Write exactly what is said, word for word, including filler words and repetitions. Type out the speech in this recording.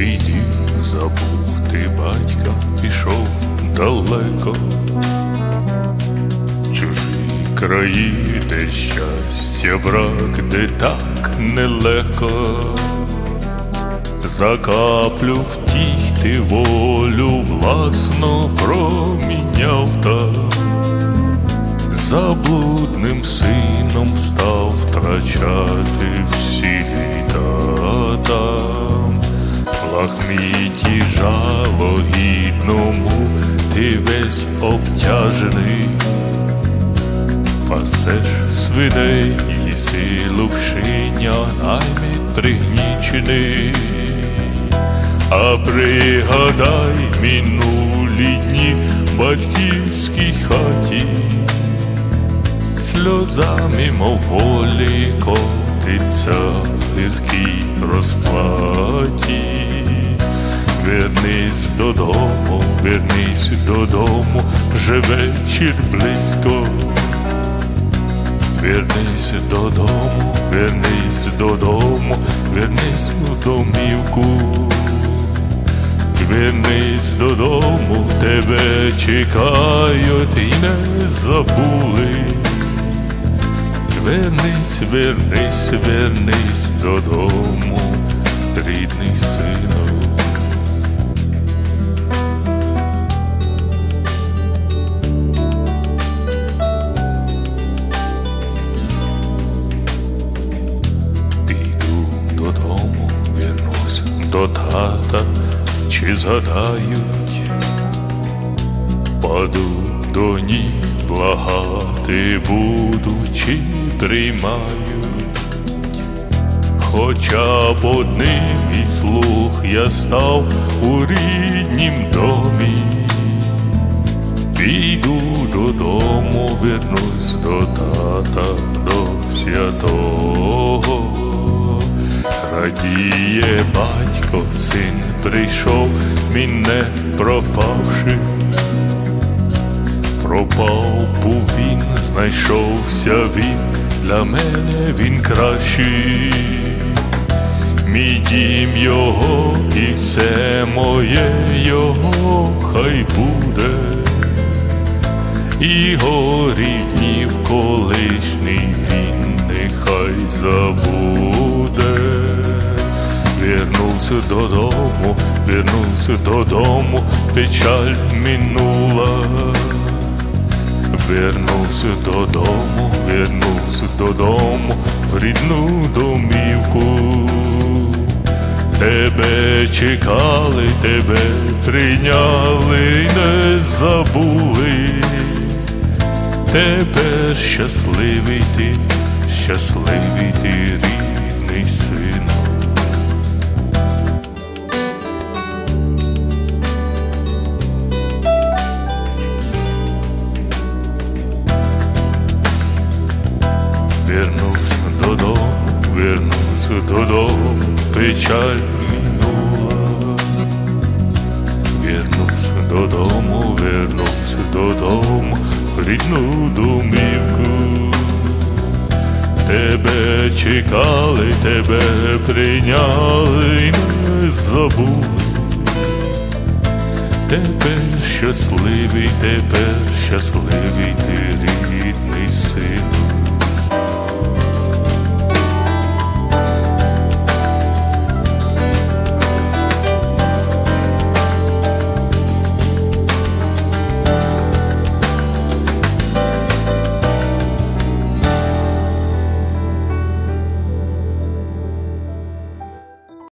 свій дім забув, ти батька пішов далеко, в чужі краї, де щастя брак, де так нелегко. За каплю втіх ти волю власно проміняв там, заблудним сином став втрачати всі літа там. В лахміті жалогідному ти весь обтяжений, пасеш свиней і силу вшиня наймит пригнічений. А пригадай минулі дні в батьківській хаті, сльозами моволі котиться в гіркій розплаті. Вернись додому, вернись додому, вже вечір близько. Вернись додому, вернись додому, вернись у домівку. Вернись додому, тебе чекають і не забули. Вернись, вернись, вернись додому, рідний сину. Піду додому, вернусь до тата, чи згадають, паду до ніг, благати буду, чи приймають. Хоча б одним і слух я став у ріднім домі. Піду додому, вернусь до тата, до святого. Радіє батько, син прийшов, він не пропавши. Пропав був він, знайшовся він, для мене він кращий. Мій дім його і все моє його хай буде. І горі днів колишній він нехай забуде. Вернувся додому, вернувся додому, печаль минула. Вернувся додому, вернувся додому, в рідну домівку. Тебе чекали, тебе прийняли, не забули. Тепер щасливий ти, щасливий ти, рідний сину. Вернувся додому, вернувся додому, печаль минула. Вернувся додому, вернувся додому, в рідну домівку. Тебе чекали, тебе прийняли, не забули. Тепер щасливий, тепер щасливий ти, рідний сину.